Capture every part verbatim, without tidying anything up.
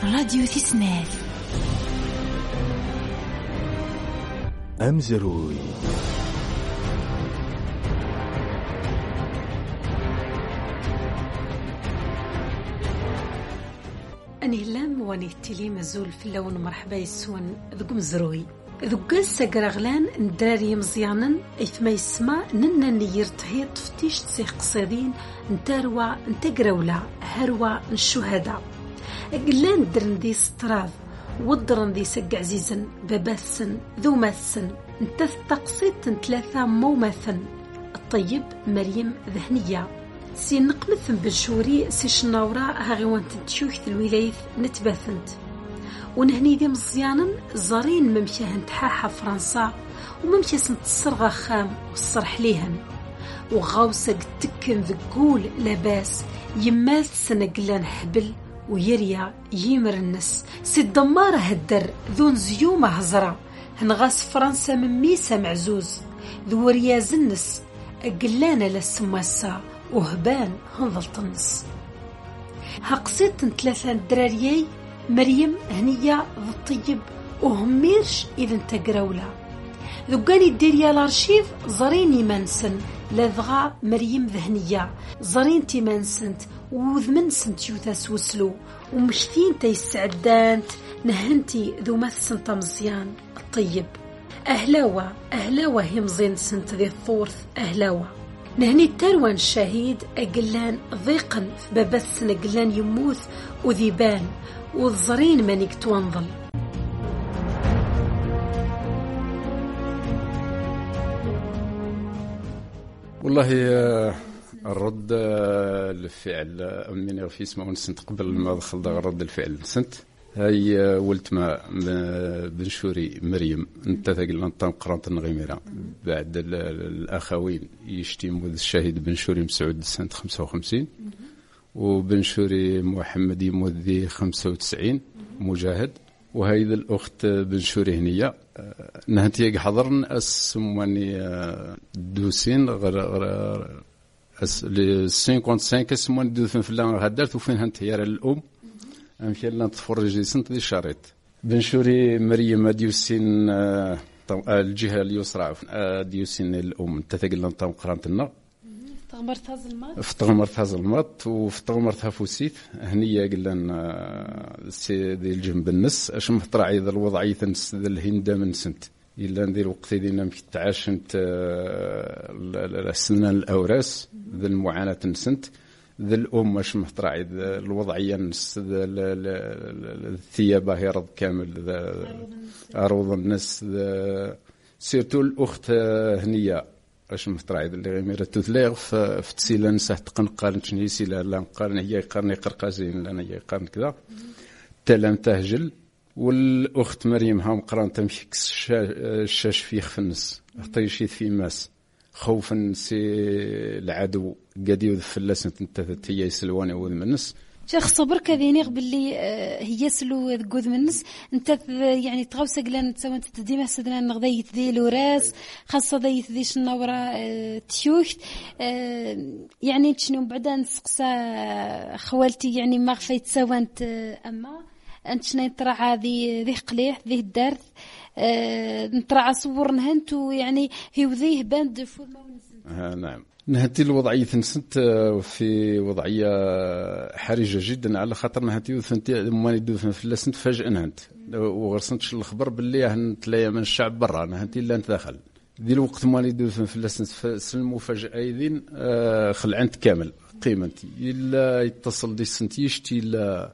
راديو تسناف أمزروي أني هلام واني التلي مزول في اللون مرحبا يسون ذوك مزروي ذوك الساقر غلان ندراري مزيانا إثما يسمى ننا نيرتهي تفتيش تسيخ قصيدين نتاروى نتقراولا هروى الشهداء قلان درن دي ستراض ودرن دي سق عزيزا باباسن ذو ماسن انتث تقصيد ثلاثة موماثن الطيب مريم ذهنية سي نقمثن بالشوري سي شناورا هاغيوان تنتشوكت الولاية نتباثنت ونهني دي مزيانا زارين ممشاهن تحاحة فرنسا وممشاسن تسرغا خام والصرح ليهن وغاوسة تكن ذقول لاباس يماث سنقلان حبل ويريا يمر النس سي الدمارة هدر ذون زيومة هزرة هنغاس فرنسا من ميسا معزوز ذو رياز النس قلانا للسماسة وهبان هنظل طنس هقصيت ثلاثة دراريي مريم هنية ذو الطيب وهميرش إذا انتقراولا ذو قاني الديريا الارشيف زاريني منسن لذغا مريم ذهنية زارينتي منسنت وذمن سنت يوثاس وسلو ومشتين تيسعدانت نهنتي ذو مثسن تمزيان الطيب أهلاوة أهلاوة هم زين سنت ذي الثورث أهلاوة نهني التروان الشهيد أقلان ضيقا في بابثن أقلان يموث وذيبان والزرين مانيك توانظل. والله الرد الفعل أمين في اسمه ونسنت قبل ما دخل رد الفعل سنت هاي ولت ما بنشوري مريم انت تقول انت قرانت النغيميرة بعد الأخوين يشتموا الشهيد بنشوري مسعود سنة خمسة وخمسين وبنشوري محمد يموذي خمسة وتسعين مجاهد وهاي الأخت بنشوري هنية نهتي حضرن اسموني دوسين غير غير السين كونت سين كسموني دوسين في اللان هدرت وفين هنت هي الأم أمشي لنا تفرج سنت دي شريط بنشوري مريم ديوسين الجهة اليسرى ديوسين الأم تتقل لنا طام قرانتنا تغمرتها زلمات فتغمرتها زلمات وفتغمرتها فوسيت هنية قلنا سي دي الجنب النس اش مطرع اذا الوضعية نس الهند من سنت الا ندير وقت دينا مش تعاشنت السنان الاوراس ذا المعاناة نسنت ذا الام اش مطرع الوضعية نس الثيابة هي رض كامل ذا عروض النس سيرتو الاخت هنية اش مطرع اللي غير تثليغ في تسيلان سحت قنقال شنو يسيلا لا قارن هي قرني قرقازين لنا هي قارن كذا تلم تهجل والاخت مريم هام قران تمشي الشاش فيه في النص طيشيت في ماس خوفا سي العدو قد يذف اللسنة انت هي يسلواني وذ من النص شيخ صبر كذيني باللي هي سلو ذقوذ من النص انت يعني تغوسق لان تسوي انت ديما سدنا نغذي ذي لوراس خاصه ذي ذي شنورا تشوخت يعني شنو بعدا نسقسا خوالتي يعني ما خفيت تسوى انت اما انت شنو ترى ذي ذي قليح ذي الدرث نترعى صور نهنت ويعني هي وذيه باند فول ما نعم نهتي الوضعية نسنت في وضعية حرجة جدا على خاطر نهتي وثنتي ماني دوثن في اللسنت فجأة نهنت وغرسنتش الخبر باللي هنتلاقي من الشعب برا نهتي إلا انت داخل ذي الوقت ماني دوثن في اللسنت سلموا فجأة يذين خلعنت كامل قيمتي إلا يتصل دي السنت يشتي إلا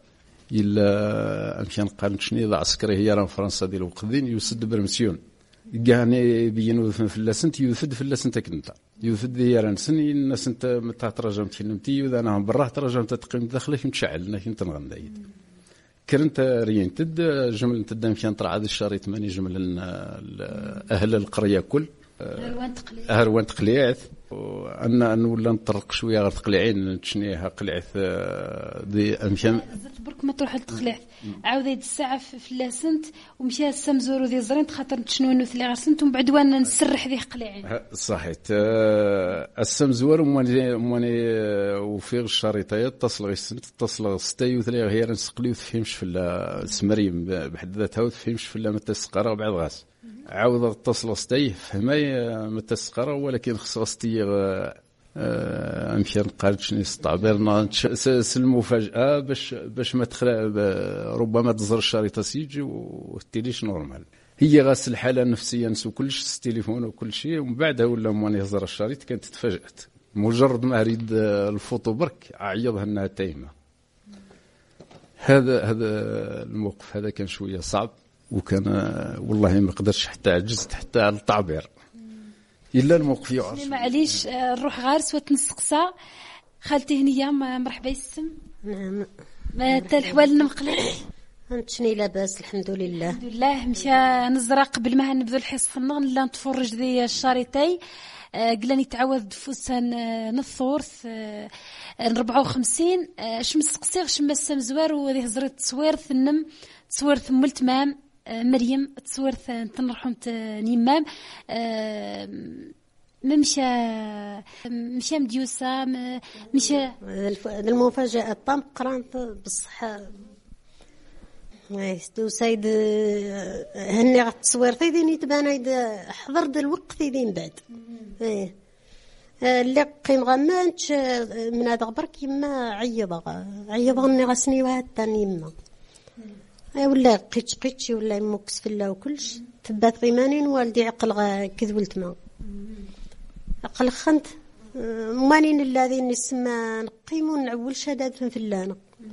إلا أمشي نقارن شنو إذا عسكري هي راه فرنسا ديال الوقت ذين يسد برمسيون يعني بينو في اللسنت يوفد في اللسنت كنتا يوفد هي راه نسني الناس انت متى ترجمت كلمتي واذا انا براه ترجمت تقيم داخلك متشعل انك انت نغندايد كرنت ريين تد جمل تدام كان طلع هذا الشريط ماني جمل اهل القريه كل هروان تقليع هروان تقليعث وانا ان ولا نطرق شويه غير تقليعين تشنيها قلعث دي امشان برك ما تروح للتخليع عاود يد الساعه في لاسنت ومشى السمزور ذي زرين خاطر شنو انه ثلي غسنت ومن بعد وانا نسرح ذي قلاعين صحيت السمزور وماني وماني وفي الشريطه اتصل غيسنت اتصل ستي وثلي غير نسقلي وتفهمش في السمريم بحد ذاتها وتفهمش في ما تسقرا بعد غاس عاود اتصل ستي فهمي ما تسقرا ولكن خص غستي امشي نقارن شنو الطعبير المفاجاه باش باش ما تخلع ربما تزر الشريطه سيجي والتيليش نورمال هي غاس الحاله النفسيه نسو كلش التليفون وكل شيء ومن بعدها ولا ماني يهزر الشريط كانت تفاجات مجرد ما اريد الفوتو برك عيضها انها تايمه. هذا هذا الموقف هذا كان شويه صعب وكان والله ما قدرش حتى عجزت حتى على التعبير الا الموقف يعرف معليش نروح غارس وتنسقسا خالتي هنيه مرحبا يسم. نعم ما تا الحوال نمقلع انت شني لاباس الحمد لله الحمد لله مشى نزرع قبل ما نبذو الحصه النغ لا نتفرج ذي الشريطي قلاني تعاود فوسان نثورث أربعة وخمسين شمس قصير شمس مزوار وذي هزرت تصوير ثنم تصوير ثم التمام مريم تصوير تنرحم نيمام ممشى مشى مديوسة مشى المفاجأة الطام قرانت بالصحة دو سيد هني غتصوير تيديني تبان هيد حضر د الوقت تيدين بعد ايه اللي قيم غمانش من هذا برك يما عيضه عيضه اني غسني واحد ثاني يما اي ولا قيتش قيتشي ولا مكس في الله وكلش تبات غيمانين والدي عقل كذولت ما عقل خنت مانين الذين نسمى نقيمون نعول شهادات في اللانه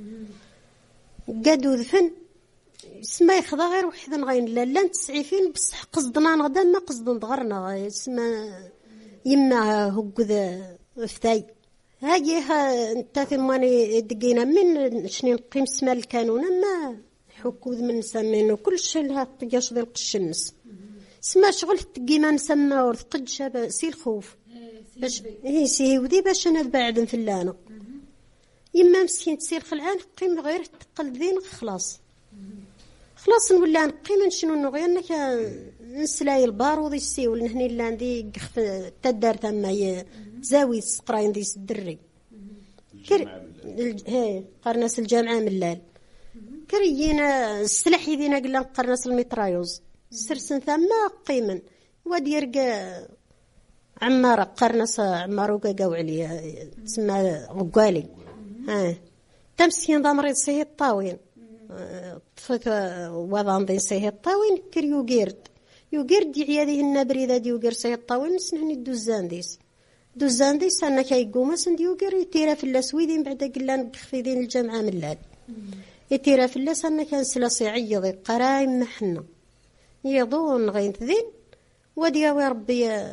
قادو ذفن اسمه يخضع غير وحدن غين لا لا تسعيفين بصح قصدنا غدا ما قصدن ضغرنا اسمه يما هكذا فتاي هاجي ها انت ثماني دقينا من شنو نقيم اسمه الكانون ما حكوذ من سمين كل شيء لها طياش ديال القشنس اسمه شغل تقيما نسمى ورثقد شاب سي الخوف باش هي سي ودي باش انا بعد في اللانه يما مسكين تسير خلعان قيم غير تقلب ذين خلاص خلاص نولي نقيم شنو نغير انك نسلاي البارود يسيول نهني لاندي قخف تدار ثم زاوي سقراين دي الدري كر هي قرناس الجامعه ملال كريينا السلاح يدينا قلنا قرناس الميترايوز سرسن ثم قيمن واد يرقى عمار قرناس عمارو قاو عليا تسمى غقالي ها تمسكين ضمري سيه الطاوين طفك وضان دي سيه الطاوين كريو قيرد يوغيرد عياده النبريده ديو غير سيه الطاوين سنهني دوزان ديس دوزان ديس انا كيقوم سنديو غير يتيرا في الاسويدين بعد قلنا نخفيدين الجامعه ملال يتيرا في اللاس انا كان سلاسي عيض قرايم محنا يضون غينت ذين ودياوي ربي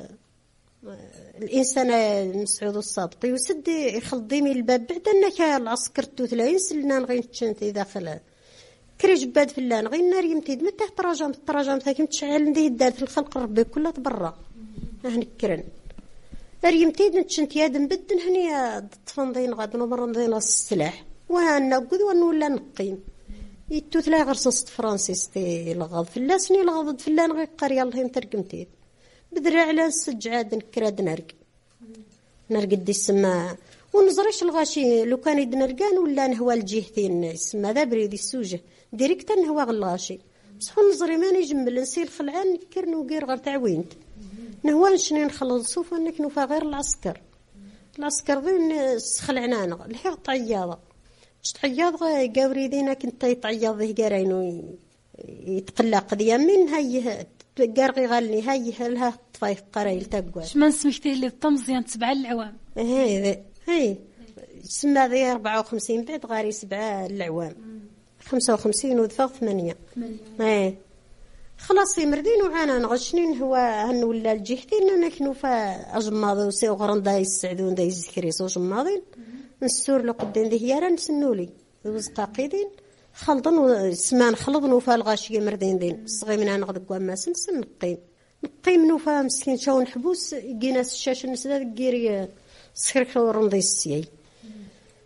الانسان مسعود الصابطي يسد يخلط من الباب بعد انك العسكر توثلاين سلنا غين تشنتي داخل كريج باد في اللان غير نار يمتد متى تراجم التراجم ثاكم تشعل ندي الدار في الخلق ربي كلها تبرا هنكرن نار يمتد نتشنت ياد نبدن هني تفنضين غاد نمرضين السلاح وانا قد ولا نقيم يتوثلا غير صوص فرانسيس تي الغض في اللاسني الغض في اللان غير قريه الله ترقمتي بدرع على السجعاد نكراد نرق نرق دي السما ونزرش الغاشي لو كان يدنرقان ولا نهوى الجهتين يسمى ذا بريد السوجه ديريكتا نهوى غلاشي بصح نزري ما نجمل نسير خلعان نكرن وغير غير تعوينت نهوى شنو نخلص صوف انك نوفا غير العسكر العسكر ذين خلعنانا الحق طياضه تعياض قاوري دينا كنت يطياض هكارينو يتقلى قضيه من هي قرقي غالي هاي لها طفايف قرايل تقوى شمن سمحتي لي الطمزيان تسبع العوام هي هي سما ذي أربعة وخمسين بعد غاري سبعة العوام خمسة وخمسين ودفع ثمانية ايه خلاص يمردين وعانا نغشنين هو هن ولا الجهتين انا كنو فا اجماضي وسي وغران داي السعدون داي الزكريس وجماضين نسور لقدين ذي هيارا نسنولي وزقاقيدين خلطن وسمان خلطن وفا الغاشية مردين دين صغي من أنا غدق وما سنسن نقيم نقيم نوفا مسكين شاو نحبوس جينا الشاشة نسدا جيري سخير كورن ذي السياي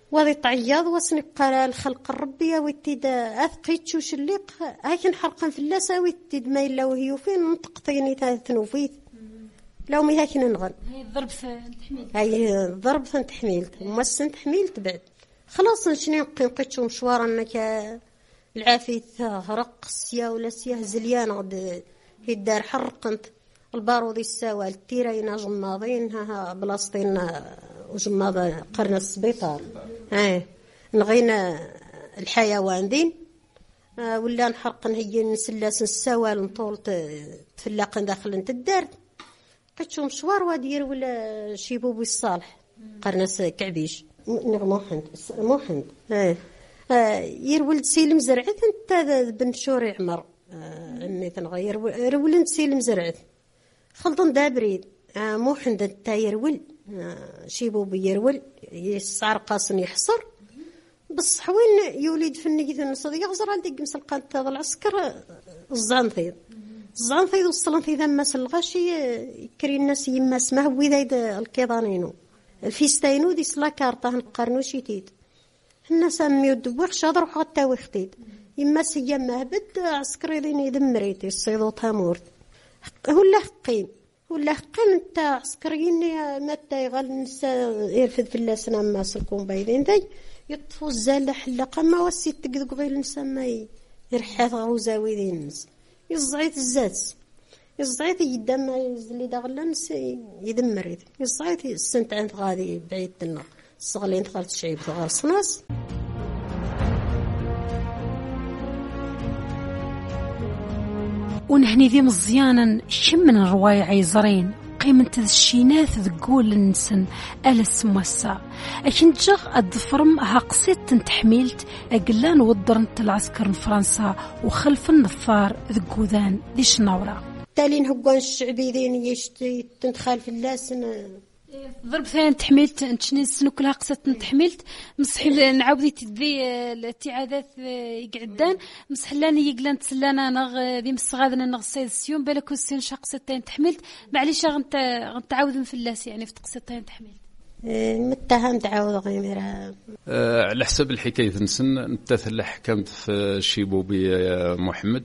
وهذه تعياض واسني قال الخلق الربي ويتيد اثقيت شو شليق هاك نحرقن في اللاسا ويتيد ما الا وهي فين نطقطيني تنوفيت لو مي هاك ننغن هي الضرب تحميل هاي الضرب تحميلت وما السن تحميلت بعد خلاص شنو نقيت مشوار انك العافيت هرق سيا ولا سيا زليان غد هي الدار حرقنت البارودي السوال التيرين جماضين ها بلاصتين وجماض قرن السبيطار اه نغينا الحيوان دين آه ولا نحرقن هي نسلاس السوال نطول تفلاقن داخل انت الدار قتشو مشوار وادير ولا شيبوبي الصالح قرنس كعبيش موحند موحند اه آه يرولد سيلم زرعت انت بن شوري عمر آه عمي تنغير رولد سيلم زرعت خلطن دابريد آه موحند انت يرول آه شيبوبي يرول يسعر قاصن يحصر بصح وين يولد فني النص يغزر عندك مسلقان هذا العسكر الزانثيض الزانثيض والصلانثيض ما سلغاشي كري الناس يما اسمه وذا الكيضانينو الفيستاينو دي سلا كارطه نقارنو شيتيد الناس ميو دوخ شاطر حتى وختيد يما سيا مهبد عسكري دين يدمريت الصيدو تامور ولا حقين ولا حقين انت عسكريين متى يغال النساء يرفد في اللسنا ما سلكون بايدين ذي يطفو الزال حلقه ما وسيت تقد قبيل نسمى يرحاث غوزاوي ذي الناس يزعيت الزات يزعيت يدم اللي داغلا نس يدمر يزعيت السنت عند غادي بعيد لنا الصغلين دخلت شعيب غار صناص ونهني ذي مزيانا شم من الرواية عيزرين قيمة الشينات ذقول النسن ألا السموسا أكن جغ الضفرم ها قصيت تنتحميلت أقلان ودرنت العسكر فرنسا وخلف النفار ذقوذان دي شنورة تالين هقوان الشعبي ذين يشتي تنتخال في اللاسن ضرب ثاني تحميلت انتشني السنو كلها قصت نتحميلت مسحل نعاودي تدي الاتعادات يقعدان مسحلاني يقلان تسلانا نغ ذي مسغادنا نغ السيد السيوم بالك السين شقصت تاني تحميلت معليش غنت غنتعاود في اللاس يعني في تقصت تاني تحميلت متهم تعاود غيميرها أه على حسب الحكايه نسن نتثل حكمت في شيبوبي محمد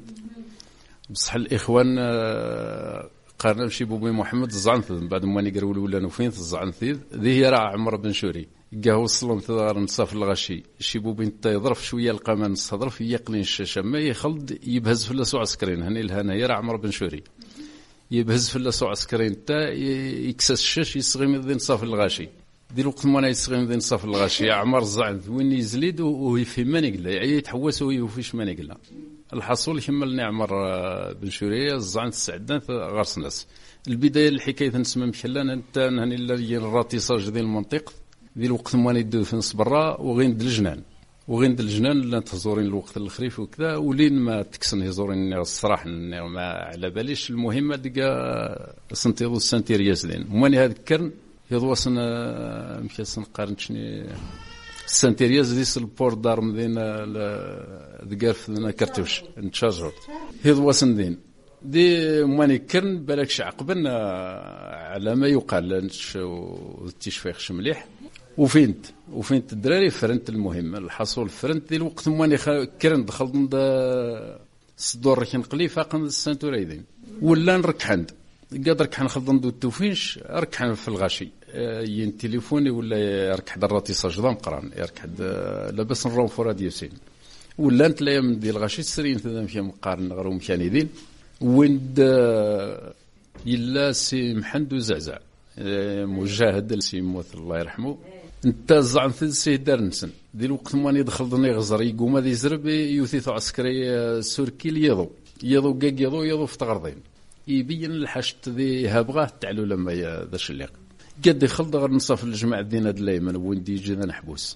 بصح الاخوان أه قارنا بشي بوبي محمد الزعنث بعد ما نقروا ولا نوفين الزعنث ذي هي راه عمر بن شوري جا وصلوا انتظار نصاف الغشي شي بوبي انت يضرف شويه القمان الصدرف يقلين الشاشه ما يخلد يبهز في اللاسو عسكرين هني لهنا يرى عمر بن شوري يبهز في اللاسو عسكرين تا يكسس الشاش يصغي ذي نصاف الغاشي دي الوقت ما يصغي ذي نصاف الغاشي عمر الزعنث وين يزليد ويفهم ما نقلا يعني يتحوس ويوفيش ما نقلا الحصول يكملني عمر بن شوريه الزعنث السعدان غرس ناس البدايه الحكايه نسمى مشلان انت هني اللي الراتيصاج ديال المنطق ذي الوقت ما يدو في نص برا وغين الجنان وغين الجنان لا تزورين الوقت الخريف وكذا ولين ما تكسن يزورين الصراحه ما على باليش المهمه ديكا سنتيضو السانتيرياس دين ماني هذا الكرن يضوسن مشى سنقارن شني السانتيرياس ديس البور دار مدينة دقارف لنا كرتوش نتشاجر هذا واسن دين دي ماني كرن بالكش عقبنا على ما يقال التشفيخ مليح وفينت وفينت الدراري فرنت المهم الحصول فرنت دي الوقت ماني كرن دخلت الصدور كان قلي فاقن السانتوريدين ولا نركحند قادر كان خلطن دو التوفينش ركحن في الغاشي ين تليفوني ولا يركح دراتي صجدان قران يركح لاباس نروم فراد يوسين ولا انت لا من ديال الغاشي سرين ثم في مقارن غير مكاني دين وين يلا سي محمد وزعزع مجاهد سي موت الله يرحمه انت زعم في سي دار نسن دي الوقت ما يدخل ضني غزر يقوم هذا يزرب يوثيث عسكري سوركي يضو يضو قاق يضو يضو في تغرضين يبين الحشت ذي هابغاه تعلو لما ذا الشليق قد يخلط غير نصف الجماعة دينا دلايما وين دي جينا نحبوس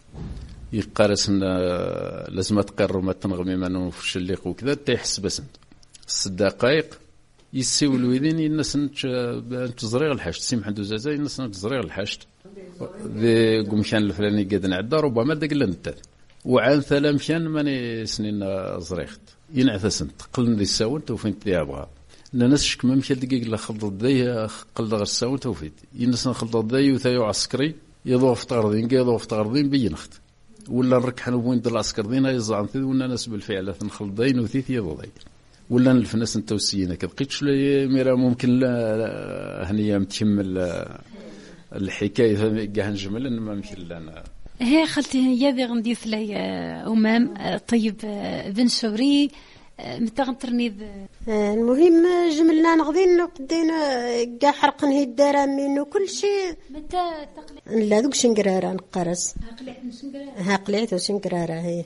يقارس ان لازم تقرر ما تنغمي ما في الشليق وكذا تيحس بس ست دقائق يسيو الويدين الناس نتزريغ الحشت سي محمد وزازا الناس نتزريغ الحشت ذي قمشان الفلاني قد نعدا ربما داك لنت وعن ثلاث مشان ماني سنين زريخت ينعثسنت قلن ذي الساونت وفين تدي ابغى الناس شكما مشى دقيق لا خلط ذي قلد غير الساونت وفيت الناس نخلط ذي وثايو عسكري يضوف تغرضين يضوف تغرضين بينخت ولا نركحن وين دل العسكر دينا يزعن ثي ولا ناس بالفعل نخلطين وثيث يضضين ولا الفناس نتوسينا كبقيتش لي ميرا ممكن لا هنيا متكمل الحكايه كاع نجمل ما ممكن لنا هي خالتي هي ذي غنديث لي امام طيب بن شوري متى غنترني المهم جملنا نغدين قدينا كاع حرقن هي الدار منو كل شيء متى تقلي لا دوك شنقراره نقرس قلعت نشنقراره ها قلعت وشنقراره هي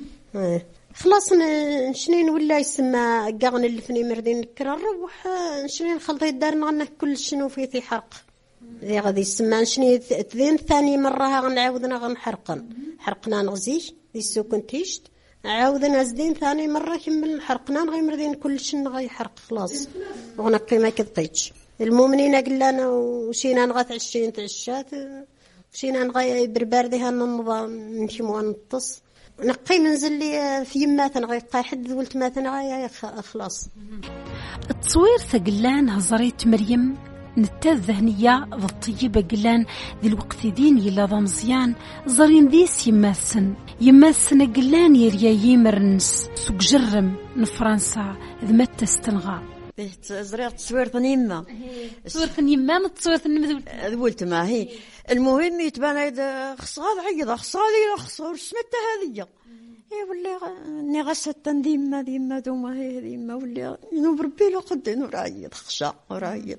خلاص نشنين ولا يسمى كاع نلفني مردين نكر نروح نشنين خلطي الدار نغنى كل شنو فيه في حرق ذي غادي يسمى نشني ثين ثاني مره غنعاودنا غنحرقن حرقنا نغزيش ذي السكن تيشت عاودنا زدين ثاني مره كمل حرقنا غيمردين كل شنو غيحرق خلاص ونقي ما كبقيتش المؤمنين قلنا وشينا نغات عشرين تعشات وشينا نغي برباردها ننظام نمشي ونطس نقي منزل لي في يماتنا غيقا حد ولت ماتنا غايا خلاص التصوير ثقلان هزريت مريم نتا الذهنية ذا الطيبة قلان ذي الوقت دين يلا ذا مزيان زارين ذيس يماسن يماسن قلان يريا يمرنس سوق جرم نفرنسا ذ متى استنغا زريع تصوير ثنيمة تصوير ثنيمة ما تصوير ثنيمة ذولت ما هي المهم يتبان هيدا خصها عيضة خصها لي خصها سمتها هذية اي ولا ني غسات ديما ديما دوما هي ديما ولا نو بربي لو قد نور عيض خشا رايض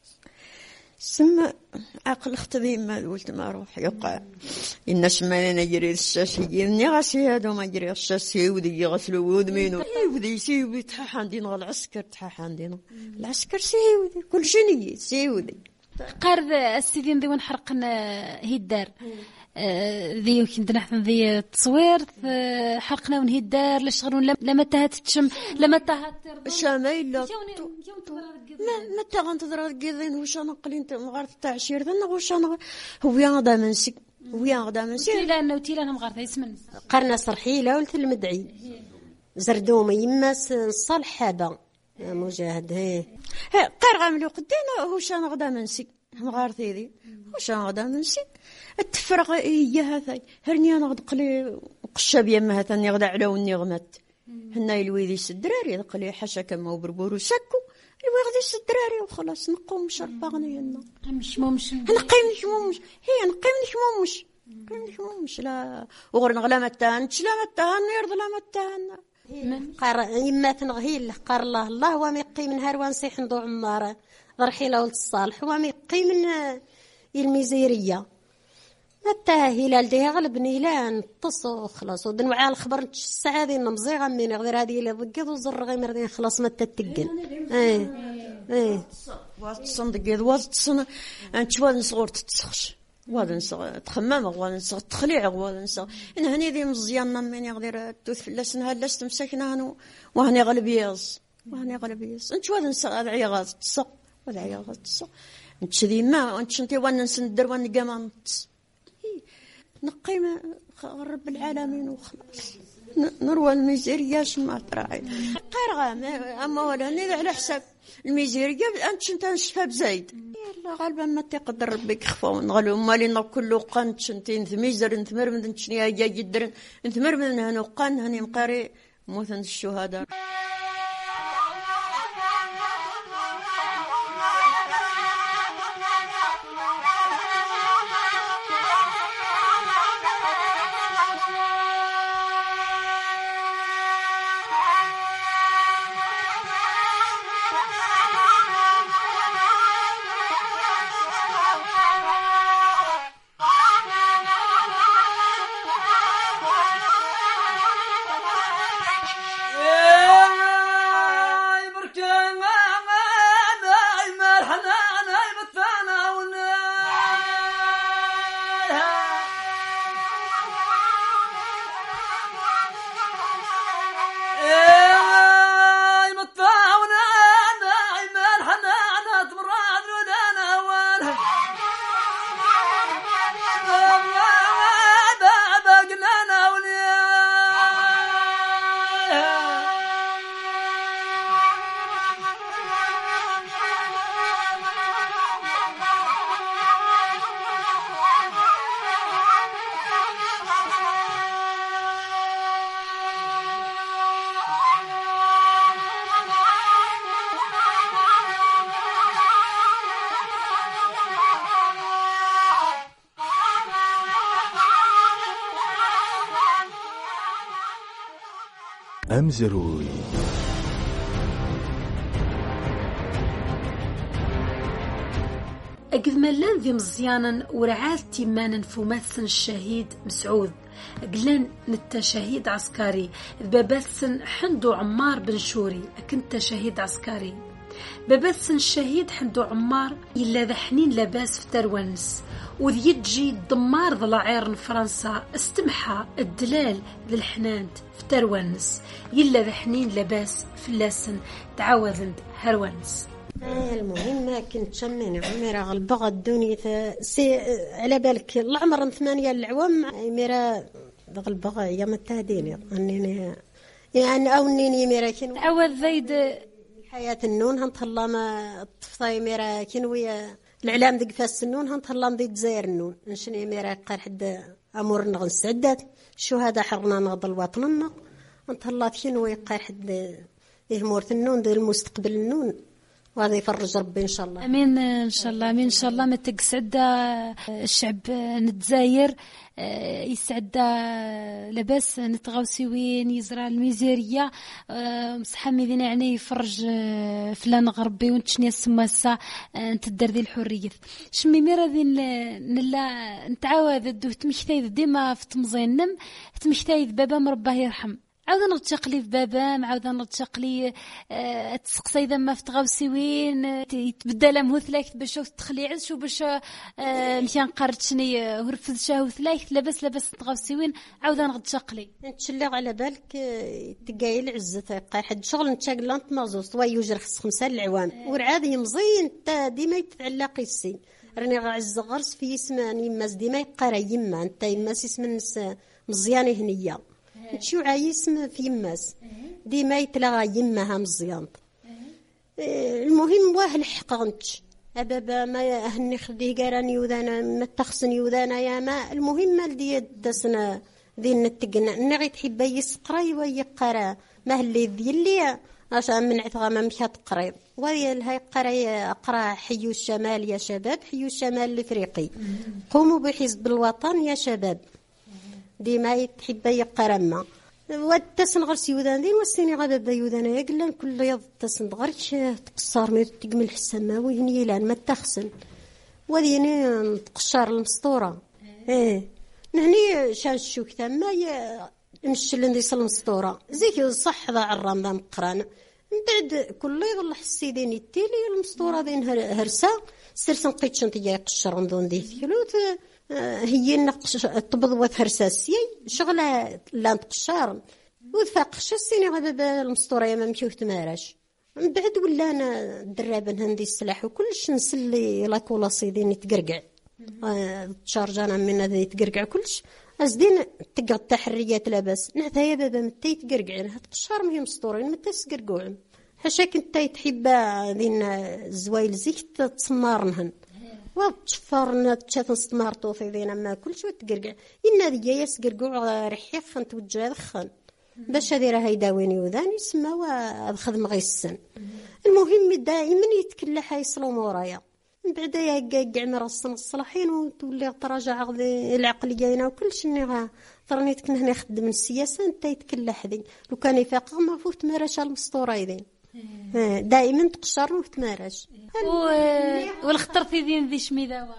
سما عقل اختي ما قلت ما روح يقع إن شمالنا يجري الشاشي إني غاسي هذا ما يجري الشاشي ودي يغسلوا ودمينو ودي سيودي تحا عندنا العسكر تحا عندنا العسكر سيودي كل شيء سيودي قارد السيدين ذي ونحرقنا هي الدار ذي وكنت نحن ذي التصوير حرقنا ونهي الدار لشغلون لما تهات تشم لما تهات شامي لا ما متى غنتضرا قيضين وش انا قلي انت مغارت تاع شير ذن وش انا هو يا غدا منسك هو يا غدا منسك لا انه تيلا انا مغارت يسمن قرنا صرحيله ولت المدعي زردومه يما صالح حابه مجاهد هي قير غاملو قدينا وش انا غدا منسك مغارت ذي وش انا غدا منسك التفرق هي هذا هرني انا غد قلي قشاب يما هذا ني غدا على ونغمت هنا الويدي الدراري قلي حاشا كما وبربور وسكو الويدي الدراري وخلاص نقوم شربا غنينا مش مش نقيم لك مومش هي نقيم لك مومش نقيم لك مومش لا وغير نغلا متان تشلا متان يرضى لا متان قار يما تنغهيل قار الله الله وميقي من هار ونصيح ندو عماره ضرحيله ولد الصالح وميقي من الميزيريه متى هلال ديها غلبني لا نتصو خلاص ودن على الخبر الساعه دي نمزيغه من غير هذه اللي ضقيت وزر غير مردين خلاص متى تتقن ايه ايه واتصندق يد واتصن انت واد نصغر تتسخش واد نصغر تخمم واد نصغر تخليع واد نصغر ان هني ذي مزيان من يقدر توث فلاس نها لاست مسكنا هنو وهني غلب ياز وهني غلب ياز انت واد نصغر العياغات تصق واد عياغات تصق انت ذي ما انت شنتي واد نسندر واد قامان نقيم رب العالمين وخلاص نروى الميزيريا شما تراعي قرغام اما ولا ني على حساب الميزيريا انت انت نشفى بزايد يلا غالبا ما تقدر ربك خفاو نغلو مالينا كله قنت شنتين ثميزر نثمر من شنيا جا جدر نثمر من هنا قن هني مقاري موثن الشهداء Yeah! أمزروي. أقد ملان ذي مزيانا ورعاد تيمان فماثن الشهيد مسعود قلن نتا شهيد عسكري باباسن حندو عمار بن شوري أكنت شهيد عسكري باباسن الشهيد حندو عمار إلا ذا حنين لاباس في تروانس وذي يجي الدمار ذا العير فرنسا استمحى الدلال ذا الحنانت في تروانس إلا ذا حنين لاباس في اللاسن تعاوذند هروانس. المهم كنت شمين عميرة غلبغة الدنيا سي على بالك العمر ثمانية العوام عميرة غلبغة يا متهديني أنني يعني أو أنني ميرا كن تعوذ زيد حياة النون هنطلع ما الطفطاي ميرا كنوية العلام دق فاس النون هنطلع ضي تزاير النون نشني ميرا قال حد أمور نغن سعدات شو هذا حرنا نغض الوطننا هنطلع كنوية قال حد يهمور النون دي المستقبل النون وهذا يفرج ربي إن شاء الله. أمين إن شاء الله أمين إن شاء الله ما تقسعد الشعب نتزاير يسعد لباس نتغوسيوين يزرع الميزيرية مسحامي ذينا يعني يفرج فلان غربي ونتشني السماسة نتدر ذي الحرية شمي ميرا ذي نلا نتعاوذ الدو تمشتايذ ديما في تمزينم تمشتايذ بابا مرباه يرحم عاودا نغتشقلي في بابام عاودا نغتشقلي أه تسقسي إذا ما فتغوسيوين يتبدل أمه ثلاث باش تخليعز شو باش أه مشان قارت شني هرفذ شاهو ثلاث لبس لبس تغوسيوين عاودا نغتشقلي نتشلغ على بالك تقاي العزة قاي حد شغل نتشاقل لانت مازوس ويا يجرح خمسة العوام ورعاد يمزين انت ديما يتعلق السين راني غعز غرس في اسماني ماس ديما يقرا يما انت يماس اسم مزياني هنيه شو عايسم في يماس ديما يتلغى يمها مزيان المهم واه الحقنتش أبابا ما أهني خديه قراني وذانا ما تخصني وذانا يا ما المهم الدي دسنا ذي نتقنا نغي تحب يسقري ويقرا ما اللي ذي اللي عشان من عثغا ما مشات قريب وهي هاي قري أقرا حيو الشمال يا شباب حيو الشمال الإفريقي قوموا بحزب الوطن يا شباب ديما يتحب يقرما والتسن غير سيودان دين والسيني غدا بيودان يقلن كل يوم التسن غير تقصر ما تقمل السماوي هني لان ما تخسن وذيني تقشر المسطوره ايه نهني شان الشوك ثما نشل ندي صل المسطوره زيك صح ذا عرام ذا مقران من بعد كل يظل حسيدين التيلي المسطوره دين هرسا سرسن قيتشن تيا يقشر نظن دي ثلوث هي نقش تبض وثرساسي شغله لا نقشار وثاقش السيني غدا المسطوره يا ما مشيو تمارش من بعد ولا انا درابن هندي السلاح وكلش نسلي لا كولاصي دين يتقرقع تشارجانا من هذا يتقرقع كلش ازدين تقعد تحريات لاباس نعتها بابا متى يتقرقعين هاد قشار مهم مسطورين متى تقرقعون حاشاك انت تحب ذين الزوايل زيك تسمارنهن وتشفرنا تشاف استمارتو في ذينا ما كلش وتقرقع إن ذي يسقرقع رحيخ انت وجه خن باش هذي راه يداويني وذاني يسمى وخدم غيسن المهم دائما يتكلح يصلو مورايا من بعد يقع مرصن الصلاحين وتولي تراجع العقليه وكلش اني ثرني تكن هنا نخدم السياسه انت يتكلح ذي لو كان يفاق ما فوت مراش المسطوره ذي دائما تقشر وتمارش والخطر في ذين ذي شميذاوا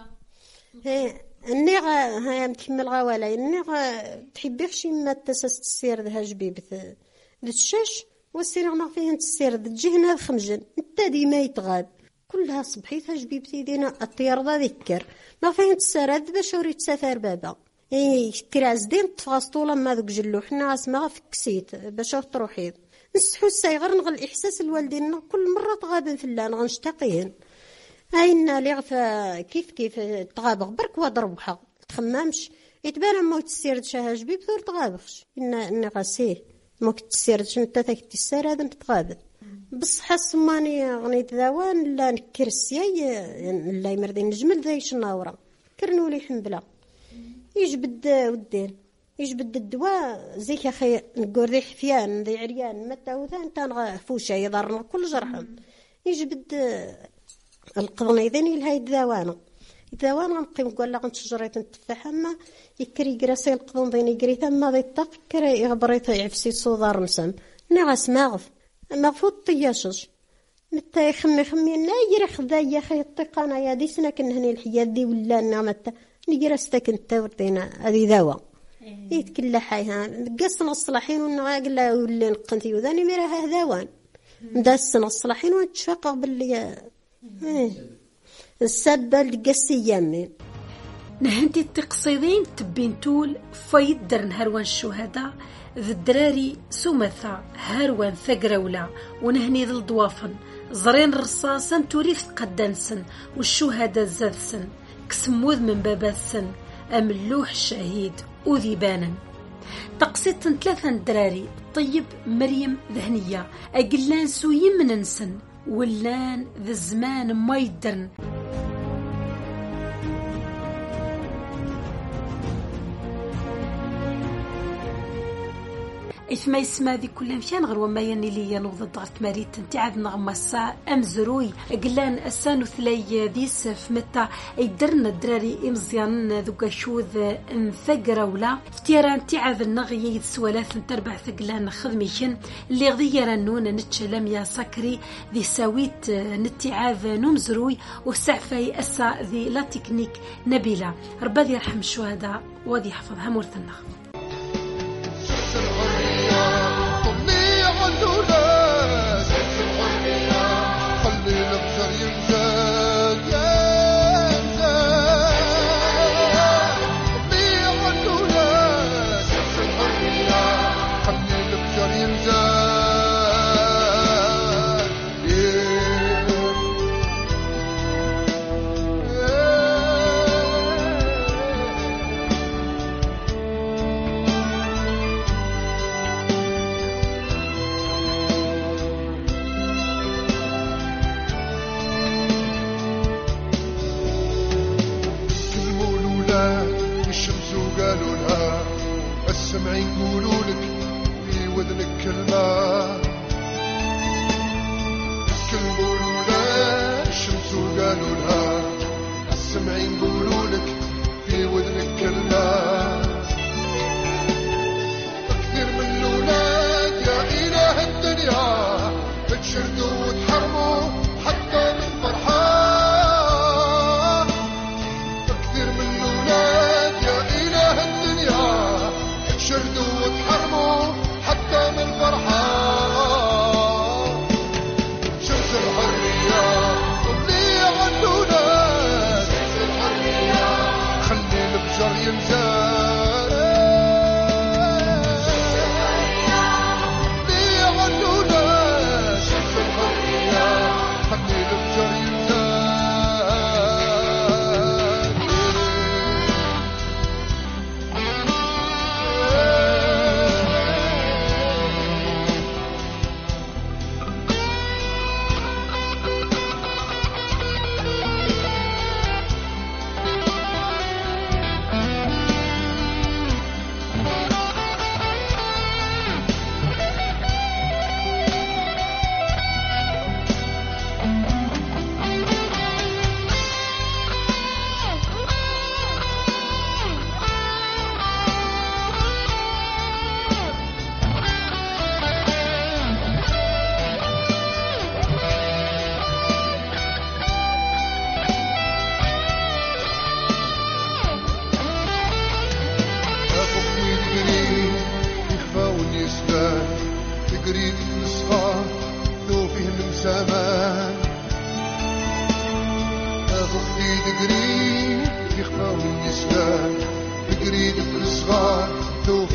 اني غا ها مكمل غوالا اني غا تحبيش ما تسس السير ذا جبيبث للشاش والسير ما فيه السير تجينا خمجن انت ديما يتغاب كلها صبحيتها جبيبتي دينا الطيار ذا ذكر ما فيه السراد باش وريت سفر بابا اي كراز دين تفاصطولا ما ذوك جلو حنا اسمها فكسيت باش تروحي نسحو السايغر نغل الإحساس الوالدين كل مرة تغابن في اللان غنشتاقيهن هاينا لي غفا كيف كيف تغابغ برك وضربها تخمامش يتبان موت السير شاها جبيب ثور تغابغش إن إن غاسيه موت السير شنتا تاك السير هذا تغابن بصح السماني غنيت ذوان لا نكر السياي لا يمردين الجمل ذا يشناورا كرنولي حنبلا يجبد ودين يجبد الدواء زيك أخي نقول ذي حفيان ذي عريان متى وذان تنغى فوشة يضرنا كل جرحهم يجبد القضني ذني لهاي الدوانا الدوانا نقيم نقول لك انت شجريت نتفاح اما يكري قراسي القضن ذيني قري ثم ذي الطاق كري يغبريت يعفسي صدار مسام أنا غاس ماغف ماغفو طياشش متى يخمي خمي نا يري خذا يا خي الطيقانة يا دي سنا كنهني الحياة دي ولا أنا متى نجرا ستكن تورتينا هذه دواء يتكلا حيها قصنا الصلاحين ونغا قلا ولا نقنتي وذاني ميرها هذاوان مدسنا الصلاحين وتشفق باللي السبة القسي يمين نهنتي التقصيدين تبين تول فيدر نهروان الشهداء ذا الدراري سمثا هروان ثقرولة ونهني ذا الضوافن زرين الرصاصا توريث قدنسن والشهداء زاذسن كسموذ من باباتسن أملوح الشهيد وذيبانا تقصيد ثلاثة دراري طيب مريم ذهنية أقلان سو يمننسن ولان ذا الزمان ما يدرن إثما يسمى ذي كل مشان غير وما يني لي نوض ضغط مريت انت عاد نغمى الساعة أمزروي قلان أسانو ثلاي ديس في متى يدرنا الدراري إمزيان ذوك شوذ انثقرا ولا فتيرا انت عاد النغي يتسوالات تربع ثقلان خدميشن اللي غذي رنون نتشلم يا سكري ذي ساويت نتعاذ نمزروي وسعفي أسا ذي لا تكنيك نبيلة ربا ذي يرحم الشهداء وذي يحفظها مورثنا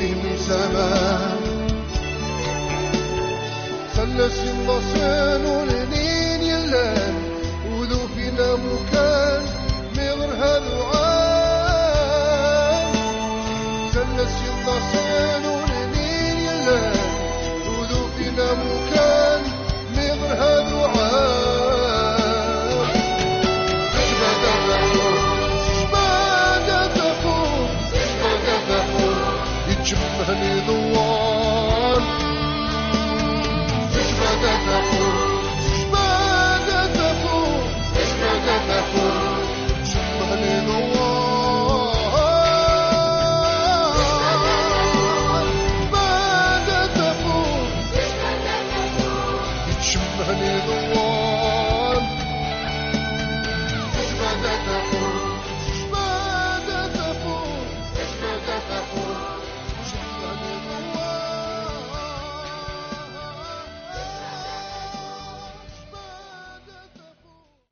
سلس ينبصن